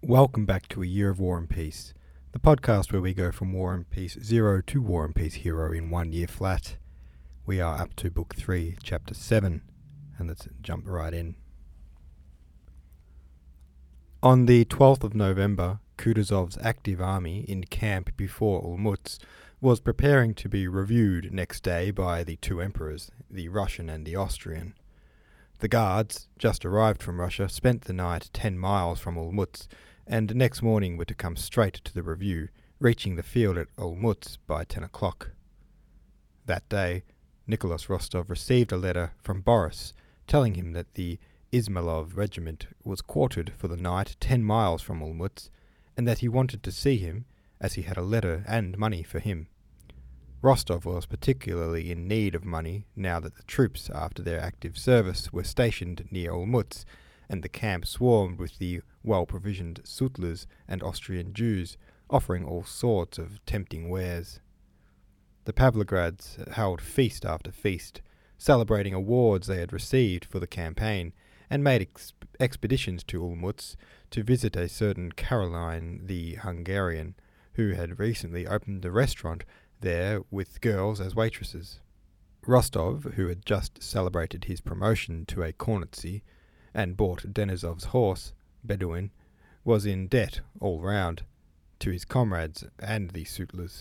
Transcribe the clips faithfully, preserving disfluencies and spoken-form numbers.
Welcome back to A Year of War and Peace, the podcast where we go from War and Peace Zero to War and Peace Hero in one year flat. We are up to Book three, Chapter seven, and let's jump right in. On the twelfth of November, Kutuzov's active army in camp before Olmutz was preparing to be reviewed next day by the two emperors, the Russian and the Austrian. The guards, just arrived from Russia, spent the night ten miles from Olmutz, and next morning were to come straight to the review, reaching the field at Olmutz by ten o'clock. That day, Nicholas Rostov received a letter from Boris, telling him that the Izmailov regiment was quartered for the night ten miles from Olmutz, and that he wanted to see him, as he had a letter and money for him. Rostov was particularly in need of money now that the troops, after their active service, were stationed near Olmutz, and the camp swarmed with the well-provisioned Sutlers and Austrian Jews, offering all sorts of tempting wares. The Pavlograds held feast after feast, celebrating awards they had received for the campaign, and made ex- expeditions to Olmutz to visit a certain Caroline the Hungarian, who had recently opened a restaurant there with girls as waitresses. Rostov, who had just celebrated his promotion to a cornetcy and bought Denisov's horse, Bedouin, was in debt all round, to his comrades and the Sutlers.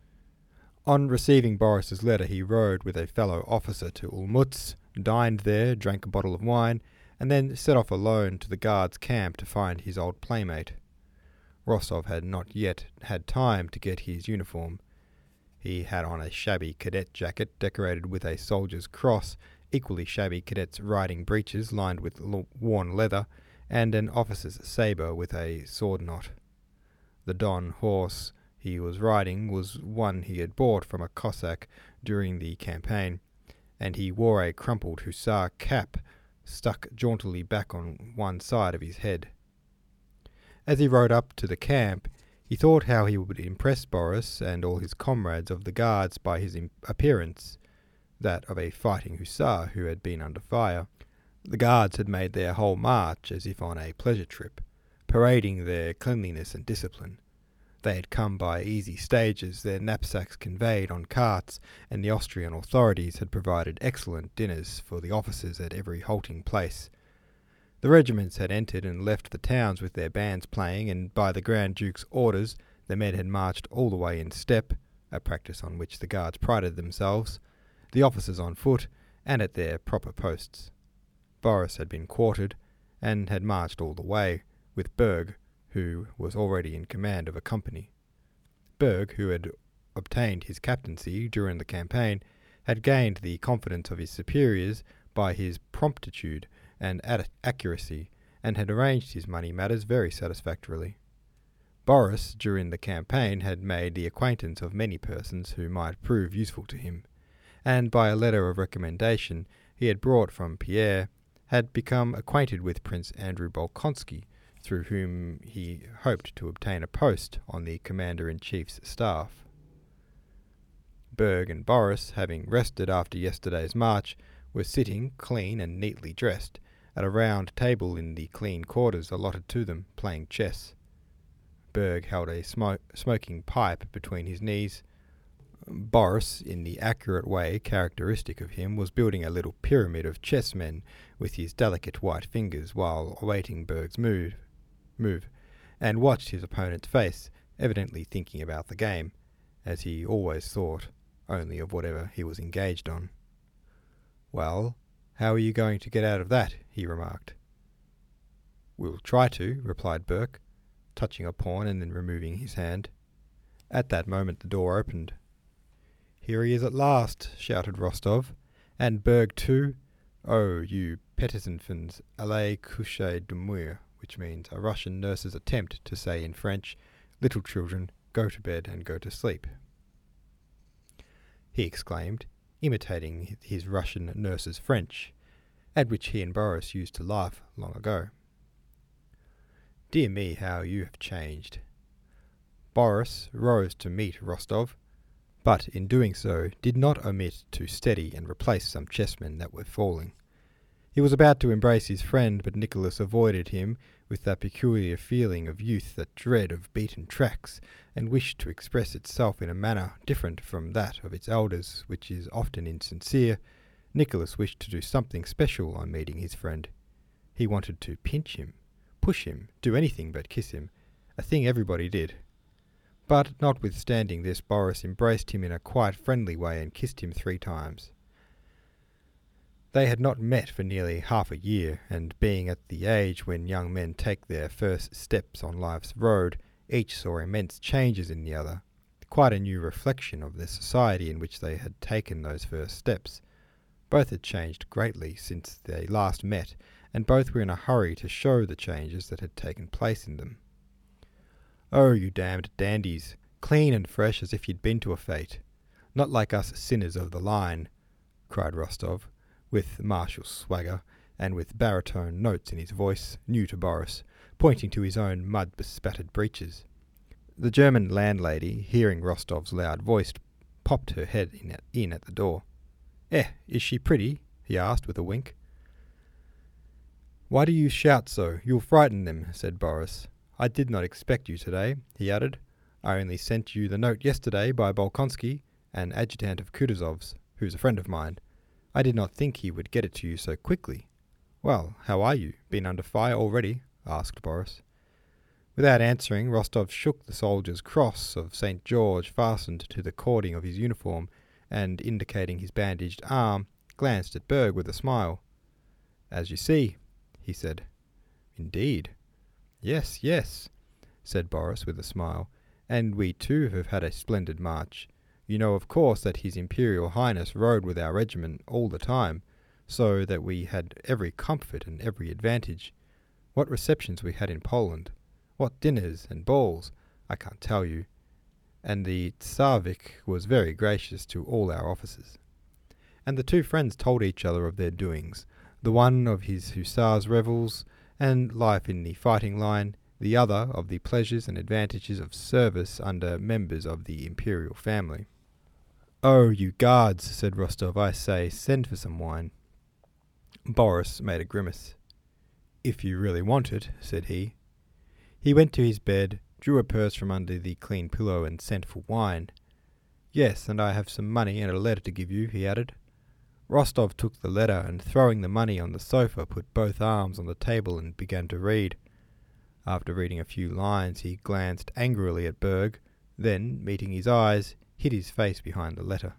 On receiving Boris's letter, he rode with a fellow officer to Olmutz, dined there, drank a bottle of wine, and then set off alone to the guards' camp to find his old playmate. Rostov had not yet had time to get his uniform. He had on a shabby cadet jacket decorated with a soldier's cross, equally shabby cadet's riding breeches lined with l- worn leather, and an officer's sabre with a sword knot. The Don horse he was riding was one he had bought from a Cossack during the campaign, and he wore a crumpled hussar cap stuck jauntily back on one side of his head. As he rode up to the camp, he thought how he would impress Boris and all his comrades of the guards by his im- appearance, that of a fighting hussar who had been under fire. The guards had made their whole march as if on a pleasure trip, parading their cleanliness and discipline. They had come by easy stages, their knapsacks conveyed on carts, and the Austrian authorities had provided excellent dinners for the officers at every halting place. The regiments had entered and left the towns with their bands playing, and by the Grand Duke's orders the men had marched all the way in step, a practice on which the guards prided themselves, the officers on foot, and at their proper posts. Boris had been quartered, and had marched all the way, with Berg, who was already in command of a company. Berg, who had obtained his captaincy during the campaign, had gained the confidence of his superiors by his promptitude and ad- accuracy, and had arranged his money matters very satisfactorily. Boris, during the campaign, had made the acquaintance of many persons who might prove useful to him, and by a letter of recommendation he had brought from Pierre, had become acquainted with Prince Andrew Bolkonsky, through whom he hoped to obtain a post on the Commander-in-Chief's staff. Berg and Boris, having rested after yesterday's march, were sitting, clean and neatly dressed, at a round table in the clean quarters allotted to them, playing chess. Berg held a smo- smoking pipe between his knees. Boris, in the accurate way characteristic of him, was building a little pyramid of chessmen with his delicate white fingers while awaiting Berg's move, move, and watched his opponent's face, evidently thinking about the game, as he always thought only of whatever he was engaged on. "Well, how are you going to get out of that?" he remarked. "We'll try to," replied Berg, touching a pawn and then removing his hand. At that moment the door opened. "Here he is at last," shouted Rostov. "And Berg too? Oh, you petits-enfants, allez coucher dormir," which means a Russian nurse's attempt to say in French, "Little children, go to bed and go to sleep," he exclaimed, imitating his Russian nurse's French, at which he and Boris used to laugh long ago. "Dear me, how you have changed." Boris rose to meet Rostov, but in doing so did not omit to steady and replace some chessmen that were falling. He was about to embrace his friend, but Nicholas avoided him with that peculiar feeling of youth, that dread of beaten tracks, and wished to express itself in a manner different from that of its elders, which is often insincere. Nicholas wished to do something special on meeting his friend. He wanted to pinch him, push him, do anything but kiss him, a thing everybody did. But notwithstanding this, Boris embraced him in a quite friendly way and kissed him three times. They had not met for nearly half a year, and being at the age when young men take their first steps on life's road, each saw immense changes in the other, quite a new reflection of the society in which they had taken those first steps. Both had changed greatly since they last met, and both were in a hurry to show the changes that had taken place in them. "Oh, you damned dandies, clean and fresh as if you'd been to a fete. Not like us sinners of the line," cried Rostov, with martial swagger, and with baritone notes in his voice, new to Boris, pointing to his own mud-bespattered breeches. The German landlady, hearing Rostov's loud voice, popped her head in at, in at the door. "Eh, is she pretty?" he asked with a wink. "Why do you shout so? You'll frighten them," said Boris. "I did not expect you today," he added. "I only sent you the note yesterday by Bolkonsky, an adjutant of Kutuzov's, who's a friend of mine. I did not think he would get it to you so quickly." "Well, how are you? Been under fire already?" asked Boris. Without answering, Rostov shook the soldier's cross of Saint George fastened to the cording of his uniform, and, indicating his bandaged arm, glanced at Berg with a smile. "As you see," he said. "Indeed." "Yes, yes," said Boris with a smile, "and we too have had a splendid march. You know, of course, that His Imperial Highness rode with our regiment all the time, so that we had every comfort and every advantage. What receptions we had in Poland! What dinners and balls! I can't tell you. And the Tsarevich was very gracious to all our officers." And the two friends told each other of their doings, the one of his hussars' revels and life in the fighting line, the other of the pleasures and advantages of service under members of the imperial family. "Oh, you guards," said Rostov, "I say, send for some wine." Boris made a grimace. "If you really want it," said he. He went to his bed, drew a purse from under the clean pillow, and sent for wine. "Yes, and I have some money and a letter to give you," he added. Rostov took the letter, and throwing the money on the sofa, put both arms on the table and began to read. After reading a few lines, he glanced angrily at Berg, then, meeting his eyes, hid his face behind the letter.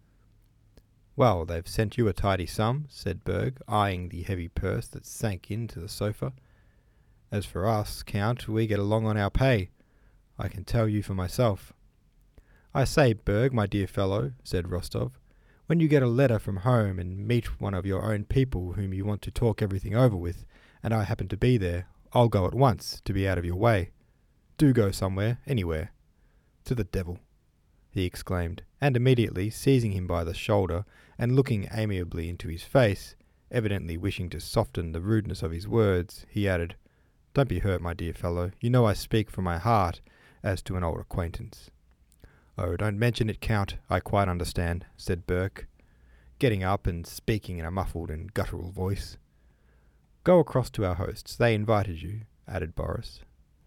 "Well, they've sent you a tidy sum," said Berg, eyeing the heavy purse that sank into the sofa. "As for us, Count, we get along on our pay. I can tell you for myself." "I say, Berg, my dear fellow," said Rostov, "when you get a letter from home and meet one of your own people whom you want to talk everything over with, and I happen to be there, I'll go at once, to be out of your way. Do go somewhere, anywhere." "To the devil," he exclaimed, and immediately, seizing him by the shoulder and looking amiably into his face, evidently wishing to soften the rudeness of his words, he added, "Don't be hurt, my dear fellow. You know I speak from my heart, as to an old acquaintance." "Oh, don't mention it, Count. I quite understand," said Berg, getting up and speaking in a muffled and guttural voice. "Go across to our hosts. They invited you," added Boris.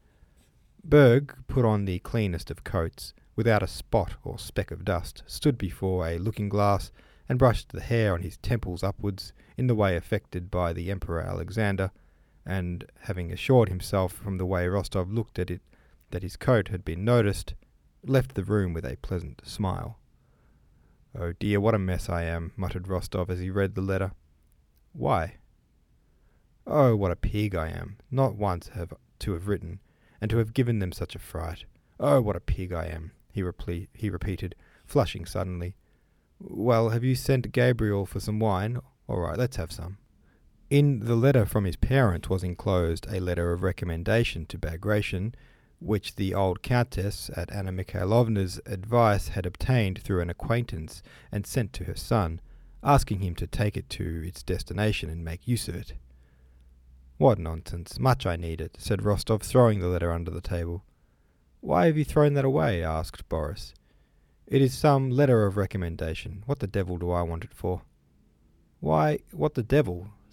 Berg put on the cleanest of coats, without a spot or speck of dust, stood before a looking-glass, and brushed the hair on his temples upwards, in the way affected by the Emperor Alexander, and, having assured himself from the way Rostov looked at it that his coat had been noticed, left the room with a pleasant smile. "Oh dear, what a mess I am," muttered Rostov as he read the letter. "Why?" "Oh, what a pig I am, not once have to have written, and to have given them such a fright. Oh, what a pig I am," he, reple- he repeated, flushing suddenly. "Well, have you sent Gabriel for some wine? All right, let's have some." In the letter from his parent was enclosed a letter of recommendation to Bagration, which the old countess, at Anna Mikhailovna's advice, had obtained through an acquaintance and sent to her son, asking him to take it to its destination and make use of it. "What nonsense! Much I need it," said Rostov, throwing the letter under the table. "Why have you thrown that away?" asked Boris. "It is some letter of recommendation. What the devil do I want it for?" "Why, what the devil?"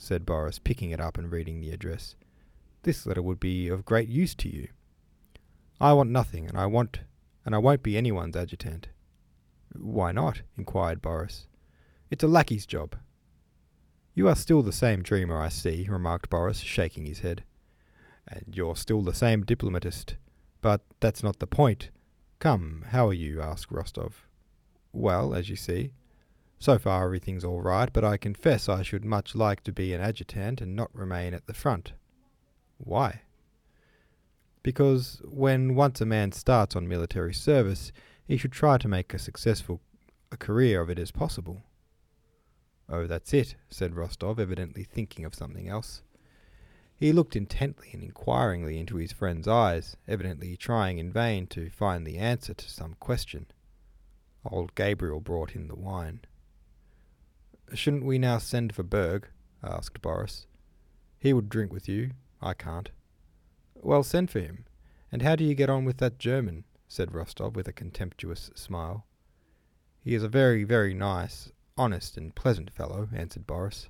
said Boris, picking it up and reading the address. "This letter would be of great use to you." "I want nothing, and I want, and I won't be anyone's adjutant." "Why not?" inquired Boris. "It's a lackey's job." "You are still the same dreamer, I see," remarked Boris, shaking his head. "And you're still the same diplomatist. But that's not the point. Come, how are you?" asked Rostov. "Well, as you see. So far everything's all right, but I confess I should much like to be an adjutant and not remain at the front." "Why?" "Because when once a man starts on military service, he should try to make a successful a career of it as possible." "Oh, that's it," said Rostov, evidently thinking of something else. He looked intently and inquiringly into his friend's eyes, evidently trying in vain to find the answer to some question. Old Gabriel brought in the wine. "Shouldn't we now send for Berg?" asked Boris. "He would drink with you. I can't." "Well, send for him. And how do you get on with that German?" said Rostov with a contemptuous smile. "He is a very, very nice, honest and pleasant fellow," answered Boris.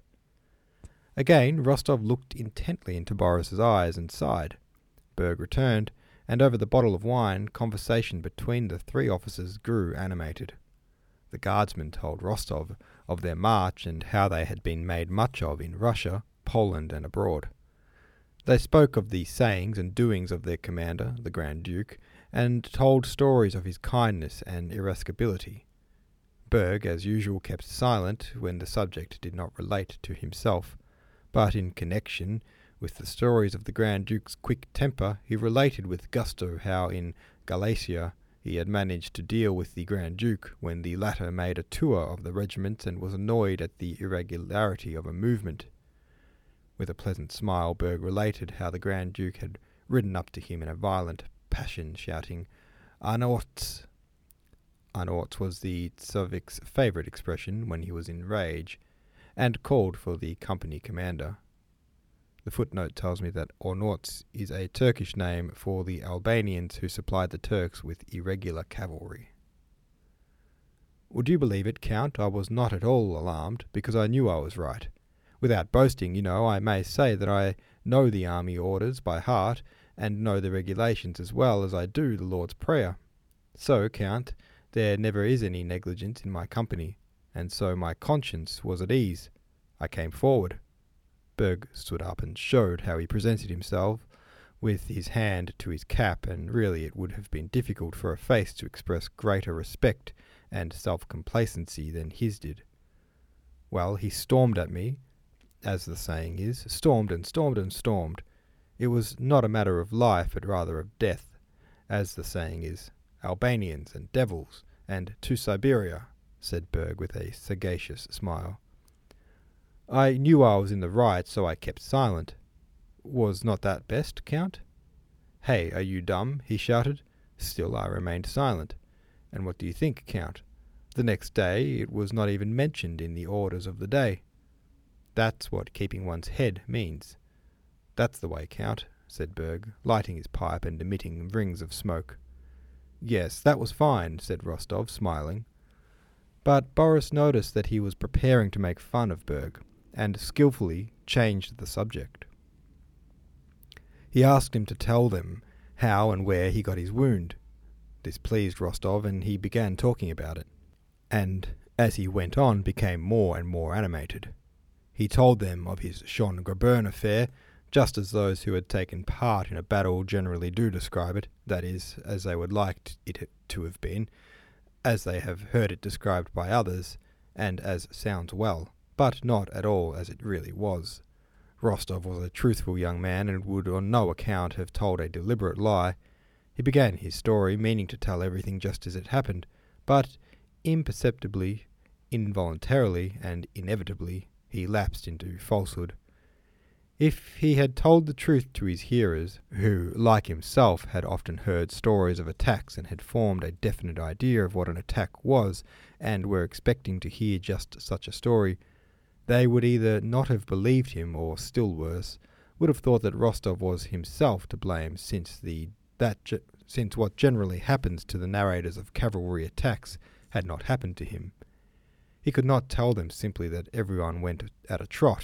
Again Rostov looked intently into Boris's eyes and sighed. Berg returned, and over the bottle of wine, conversation between the three officers grew animated. The guardsmen told Rostov of their march and how they had been made much of in Russia, Poland, and abroad. They spoke of the sayings and doings of their commander, the Grand Duke, and told stories of his kindness and irascibility. Berg, as usual, kept silent when the subject did not relate to himself, but in connection with the stories of the Grand Duke's quick temper, he related with gusto how in Galicia he had managed to deal with the Grand Duke when the latter made a tour of the regiment and was annoyed at the irregularity of a movement. With a pleasant smile, Berg related how the Grand Duke had ridden up to him in a violent passion, shouting, "Anorts!" Anorts was the Tsavik's favourite expression when he was in rage, and called for the company commander. The footnote tells me that Ornorts is a Turkish name for the Albanians who supplied the Turks with irregular cavalry. "Would you believe it, Count, I was not at all alarmed, because I knew I was right. Without boasting, you know, I may say that I know the army orders by heart, and know the regulations as well as I do the Lord's Prayer. So, Count, there never is any negligence in my company, and so my conscience was at ease. I came forward." Berg stood up and showed how he presented himself, with his hand to his cap, and really it would have been difficult for a face to express greater respect and self-complacency than his did. "Well, he stormed at me, as the saying is, stormed and stormed and stormed. It was not a matter of life, but rather of death, as the saying is. Albanians and devils, and to Siberia," said Berg with a sagacious smile. "I knew I was in the right, so I kept silent. Was not that best, Count?" "Hey, are you dumb?" he shouted. Still I remained silent. And what do you think, Count? The next day it was not even mentioned in the orders of the day. That's what keeping one's head means. "That's the way, Count," said Berg, lighting his pipe and emitting rings of smoke. "Yes, that was fine," said Rostov, smiling. But Boris noticed that he was preparing to make fun of Berg, and skilfully changed the subject. He asked him to tell them how and where he got his wound. This pleased Rostov, and he began talking about it, and as he went on became more and more animated. He told them of his Schön-Grabern affair, just as those who had taken part in a battle generally do describe it, that is, as they would like it to have been, as they have heard it described by others, and as sounds well, but not at all as it really was. Rostov was a truthful young man, and would on no account have told a deliberate lie. He began his story, meaning to tell everything just as it happened, but imperceptibly, involuntarily, and inevitably, he lapsed into falsehood. If he had told the truth to his hearers, who, like himself, had often heard stories of attacks and had formed a definite idea of what an attack was, and were expecting to hear just such a story, they would either not have believed him, or, still worse, would have thought that Rostov was himself to blame, since the that ge- since what generally happens to the narrators of cavalry attacks had not happened to him. He could not tell them simply that everyone went at a trot,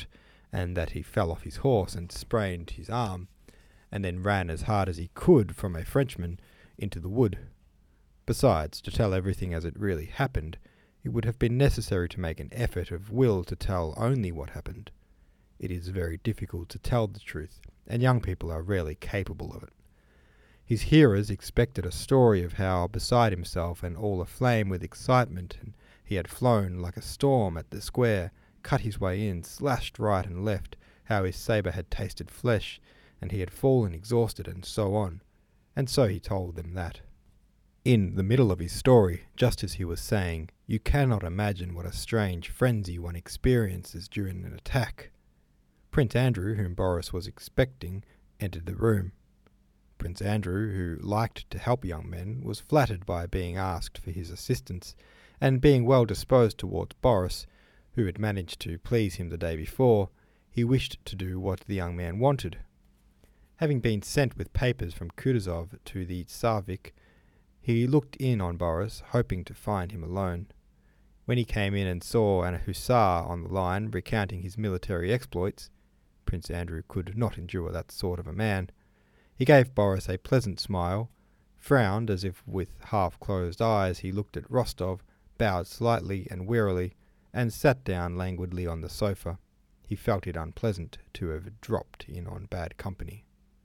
and that he fell off his horse and sprained his arm, and then ran as hard as he could from a Frenchman into the wood. Besides, to tell everything as it really happened, it would have been necessary to make an effort of will to tell only what happened. It is very difficult to tell the truth, and young people are rarely capable of it. His hearers expected a story of how, beside himself and all aflame with excitement, and he had flown like a storm at the square, cut his way in, slashed right and left, how his sabre had tasted flesh, and he had fallen exhausted, and so on. And so he told them that. In the middle of his story, just as he was saying, "You cannot imagine what a strange frenzy one experiences during an attack," Prince Andrew, whom Boris was expecting, entered the room. Prince Andrew, who liked to help young men, was flattered by being asked for his assistance, and being well disposed towards Boris, who had managed to please him the day before, he wished to do what the young man wanted. Having been sent with papers from Kutuzov to the Tsarevich, he looked in on Boris, hoping to find him alone. When he came in and saw an hussar on the line recounting his military exploits, Prince Andrew could not endure that sort of a man. He gave Boris a pleasant smile, frowned as if with half-closed eyes he looked at Rostov, bowed slightly and wearily, and sat down languidly on the sofa. He felt it unpleasant to have dropped in on bad company.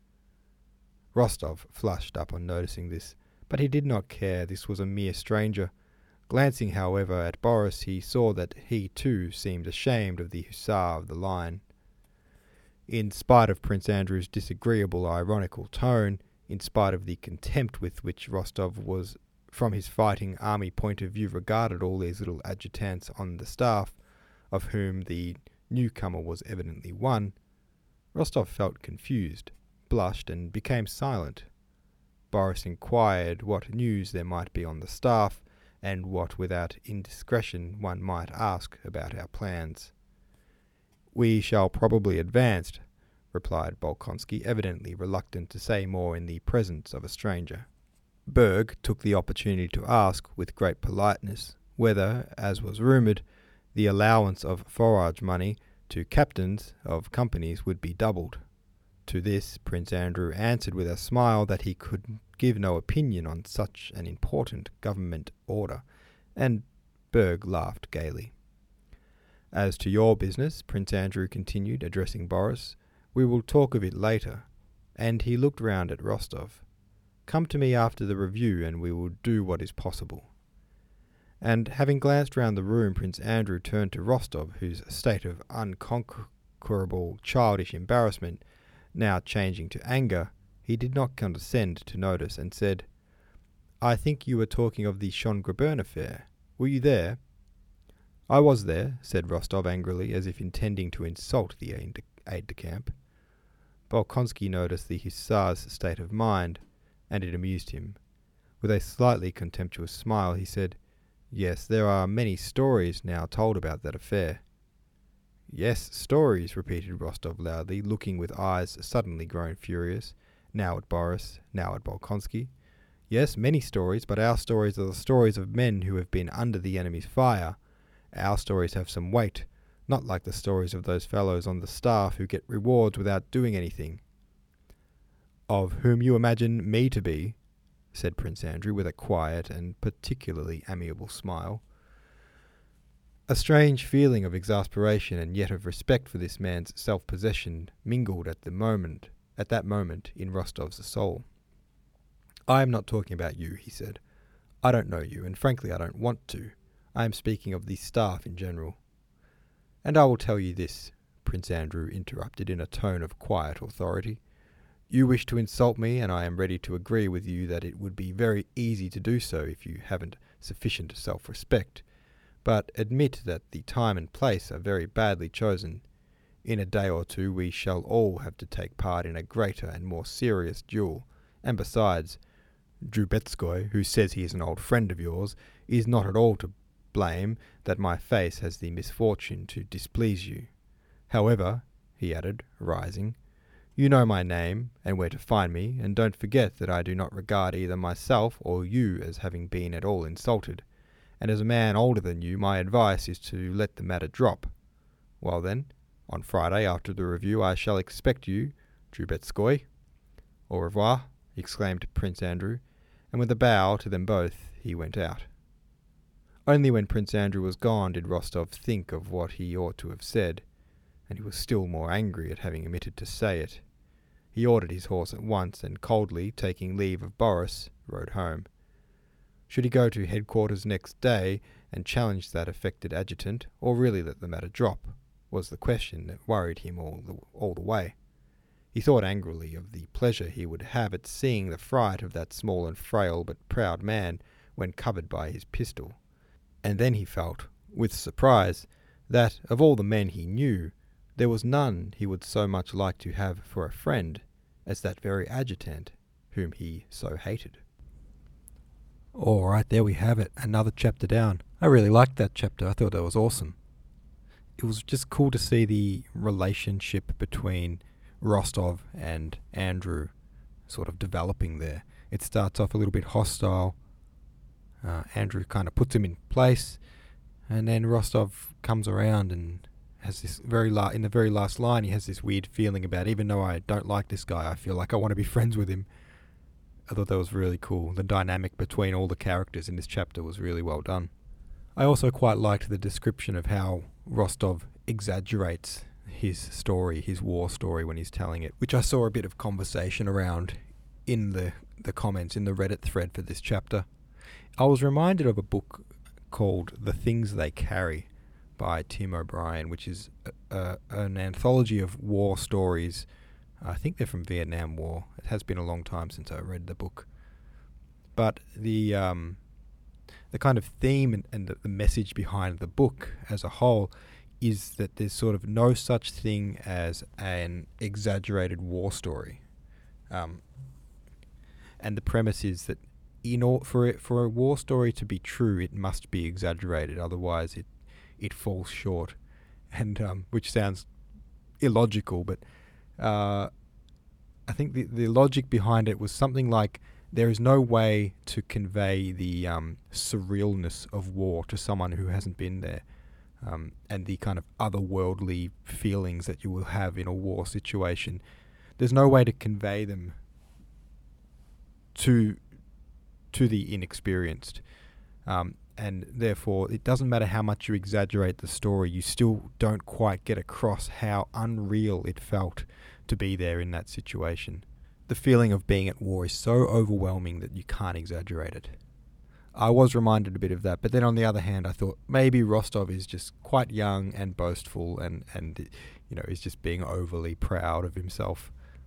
Rostov flushed up on noticing this, but he did not care. This was a mere stranger. Glancing, however, at Boris, he saw that he too seemed ashamed of the hussar of the line. In spite of Prince Andrew's disagreeable ironical tone, in spite of the contempt with which Rostov was from his fighting army point of view regarded all these little adjutants on the staff, of whom the newcomer was evidently one, Rostov felt confused, blushed, and became silent. Boris inquired what news there might be on the staff, and what without indiscretion one might ask about our plans. "We shall probably advance," replied Bolkonsky, evidently reluctant to say more in the presence of a stranger. Berg took the opportunity to ask, with great politeness, whether, as was rumoured, the allowance of forage money to captains of companies would be doubled. To this Prince Andrew answered with a smile that he could give no opinion on such an important government order, and Berg laughed gaily. "As to your business," Prince Andrew continued, addressing Boris, "we will talk of it later," and he looked round at Rostov. "Come to me after the review, and we will do what is possible." And having glanced round the room, Prince Andrew turned to Rostov, whose state of unconquerable childish embarrassment now changing to anger, he did not condescend to notice, and said, "I think you were talking of the Schongrabern affair. Were you there?" "I was there," said Rostov angrily, as if intending to insult the aide-de-camp. Bolkonsky noticed the hussar's state of mind, and it amused him. With a slightly contemptuous smile, he said, "Yes, there are many stories now told about that affair." "Yes, stories," repeated Rostov loudly, looking with eyes suddenly grown furious, now at Boris, now at Bolkonsky. "Yes, many stories, but our stories are the stories of men who have been under the enemy's fire. Our stories have some weight, not like the stories of those fellows on the staff who get rewards without doing anything." "Of whom you imagine me to be," said Prince Andrew with a quiet and particularly amiable smile. A strange feeling of exasperation and yet of respect for this man's self-possession mingled at the moment, at that moment in Rostov's soul. "I am not talking about you," he said. "I don't know you, and frankly I don't want to. I am speaking of the staff in general." "And I will tell you this," Prince Andrew interrupted in a tone of quiet authority. "You wish to insult me, and I am ready to agree with you that it would be very easy to do so if you haven't sufficient self-respect. But admit that the time and place are very badly chosen. In a day or two we shall all have to take part in a greater and more serious duel, and besides, Drubetskoy, who says he is an old friend of yours, is not at all to blame that my face has the misfortune to displease you. However," he added, rising, "you know my name, and where to find me, and don't forget that I do not regard either myself or you as having been at all insulted, and as a man older than you, my advice is to let the matter drop. Well then, On Friday, after the review, I shall expect you, Drubetskoy. Au revoir, exclaimed Prince Andrew, and with a bow to them both, he went out. Only when Prince Andrew was gone did Rostov think of what he ought to have said, and he was still more angry at having omitted to say it. He ordered his horse at once, and coldly, taking leave of Boris, rode home. Should he go to headquarters next day and challenge that affected adjutant, or really let the matter drop, was the question that worried him all the, all the way. He thought angrily of the pleasure he would have at seeing the fright of that small and frail but proud man when covered by his pistol. And then he felt, with surprise, that, of all the men he knew, there was none he would so much like to have for a friend as that very adjutant whom he so hated. All right, there we have it, another chapter down. I really liked that chapter. I thought that was awesome. It was just cool to see the relationship between Rostov and Andrew sort of developing there. It starts off a little bit hostile. Uh, Andrew kind of puts him in place, and then Rostov comes around and has this very la- in the very last line, he has this weird feeling about, even though I don't like this guy, I feel like I want to be friends with him. I thought that was really cool. The dynamic between all the characters in this chapter was really well done. I also quite liked the description of how Rostov exaggerates his story, his war story, when he's telling it, which I saw a bit of conversation around in the, the comments in the Reddit thread for this chapter. I was reminded of a book called The Things They Carry by Tim O'Brien, which is a, a, an anthology of war stories. I think they're from Vietnam War. It has been a long time since I read the book. But the um, the kind of theme and, and the, the message behind the book as a whole is that there's sort of no such thing as an exaggerated war story. Um, and the premise is that in all, for it, for a war story to be true, it must be exaggerated. Otherwise, it it falls short, and um, which sounds illogical, but uh, I think the the logic behind it was something like there is no way to convey the um, surrealness of war to someone who hasn't been there, um, and the kind of otherworldly feelings that you will have in a war situation. There's no way to convey them to to the inexperienced. Um, and therefore, it doesn't matter how much you exaggerate the story, you still don't quite get across how unreal it felt to be there in that situation. The feeling of being at war is so overwhelming that you can't exaggerate it. I was reminded a bit of that, but then on the other hand, I thought maybe Rostov is just quite young and boastful and, and you know, is just being overly proud of himself.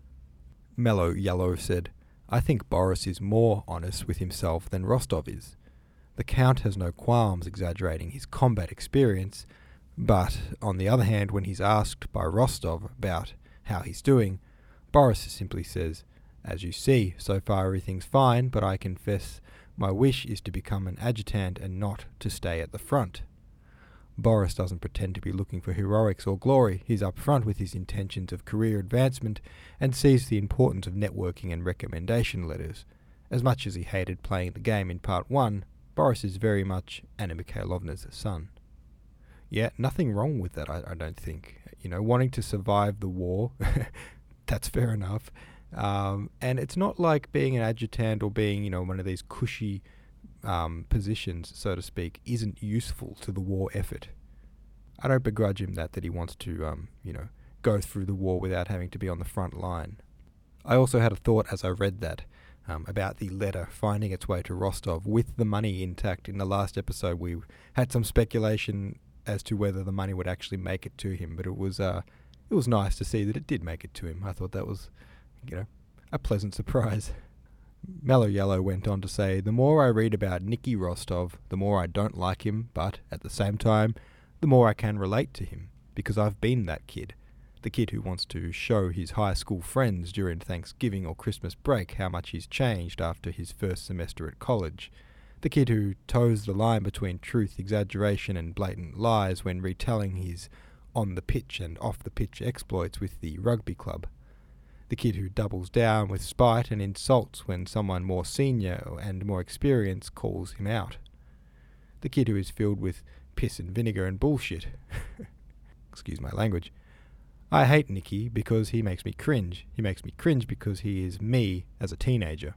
Mellow Yellow said, I think Boris is more honest with himself than Rostov is. The Count has no qualms exaggerating his combat experience, but, on the other hand, when he's asked by Rostov about how he's doing, Boris simply says, as you see, so far everything's fine, but I confess my wish is to become an adjutant and not to stay at the front. Boris doesn't pretend to be looking for heroics or glory. He's up front with his intentions of career advancement and sees the importance of networking and recommendation letters. As much as he hated playing the game in part one, Boris is very much Anna Mikhailovna's son. Yeah, nothing wrong with that, I, I don't think. You know, wanting to survive the war, that's fair enough. Um, and it's not like being an adjutant or being, you know, one of these cushy um, positions, so to speak, isn't useful to the war effort. I don't begrudge him that, that he wants to, um, you know, go through the war without having to be on the front line. I also had a thought as I read that um, about the letter finding its way to Rostov with the money intact. In the last episode, we had some speculation as to whether the money would actually make it to him, but it was uh, it was nice to see that it did make it to him. I thought that was, you know, a pleasant surprise. Mellow Yellow went on to say, the more I read about Nicky Rostov, the more I don't like him, but, at the same time, the more I can relate to him, because I've been that kid. The kid who wants to show his high school friends during Thanksgiving or Christmas break how much he's changed after his first semester at college. The kid who toes the line between truth, exaggeration and blatant lies when retelling his on-the-pitch and off-the-pitch exploits with the rugby club. The kid who doubles down with spite and insults when someone more senior and more experienced calls him out. The kid who is filled with piss and vinegar and bullshit. Excuse my language. I hate Nicky because he makes me cringe. He makes me cringe because he is me as a teenager.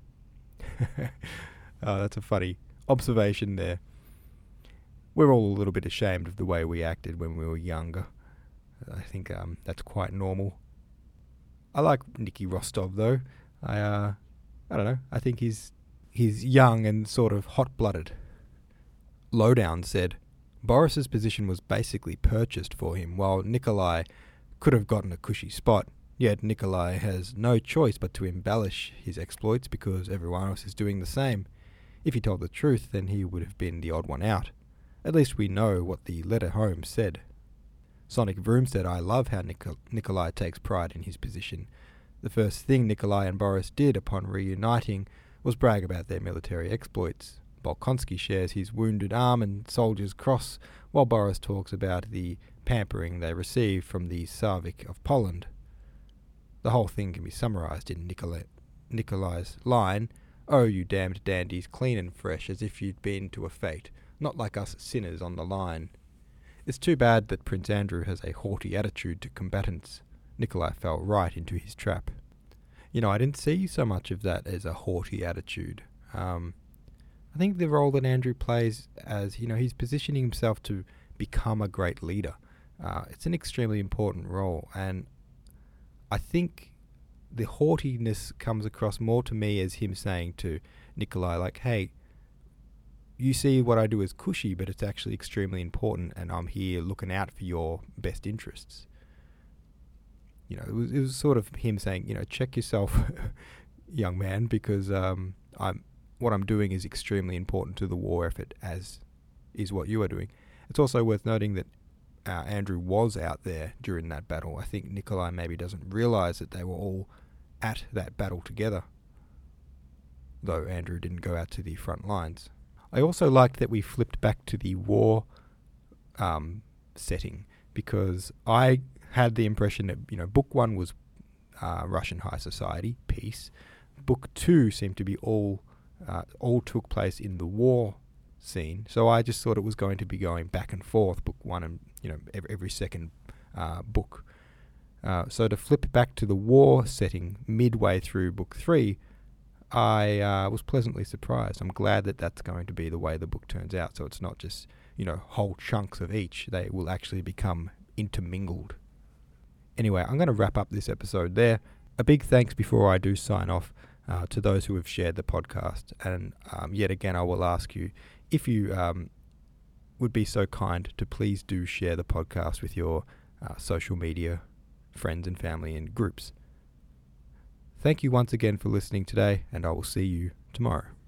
Oh, that's a funny observation there. We're all a little bit ashamed of the way we acted when we were younger. I think um, that's quite normal. I like Nicky Rostov though. I uh, I don't know. I think he's he's young and sort of hot-blooded. Lowdown said, Boris's position was basically purchased for him, while Nikolai could have gotten a cushy spot. Yet Nikolai has no choice but to embellish his exploits because everyone else is doing the same. If he told the truth, then he would have been the odd one out. At least we know what the letter home said. Sonic Vroom said, I love how Nik- Nikolai takes pride in his position. The first thing Nikolai and Boris did upon reuniting was brag about their military exploits. Bolkonsky shares his wounded arm and soldier's cross, while Boris talks about the pampering they received from the Tsarvik of Poland. The whole thing can be summarised in Nikolai, Nikolai's line, Oh, you damned dandies, clean and fresh, as if you'd been to a fete, not like us sinners on the line. It's too bad that Prince Andrew has a haughty attitude to combatants. Nikolai fell right into his trap. You know, I didn't see so much of that as a haughty attitude. Um, I think the role that Andrew plays as, you know, he's positioning himself to become a great leader. Uh, it's an extremely important role, and I think the haughtiness comes across more to me as him saying to Nikolai, like, hey, you see what I do as cushy, but it's actually extremely important, and I'm here looking out for your best interests. You know, it was, it was sort of him saying, you know, check yourself, young man, because um, I'm what I'm doing is extremely important to the war effort, as is what you are doing. It's also worth noting that uh, Andrew was out there during that battle. I think Nikolai maybe doesn't realise that they were all at that battle together, though Andrew didn't go out to the front lines. I also liked that we flipped back to the war um, setting, because I had the impression that, you know, book one was uh, Russian high society, peace. Book two seemed to be all uh, all took place in the war scene. So I just thought it was going to be going back and forth, book one and, you know, every, every second uh, book. Uh, so to flip back to the war setting midway through book three, I uh, was pleasantly surprised. I'm glad that that's going to be the way the book turns out. So it's not just, you know, whole chunks of each. They will actually become intermingled. Anyway, I'm going to wrap up this episode there. A big thanks before I do sign off uh, to those who have shared the podcast. And um, yet again, I will ask you if you um, would be so kind to please do share the podcast with your uh, social media friends and family and groups. Thank you once again for listening today, and I will see you tomorrow.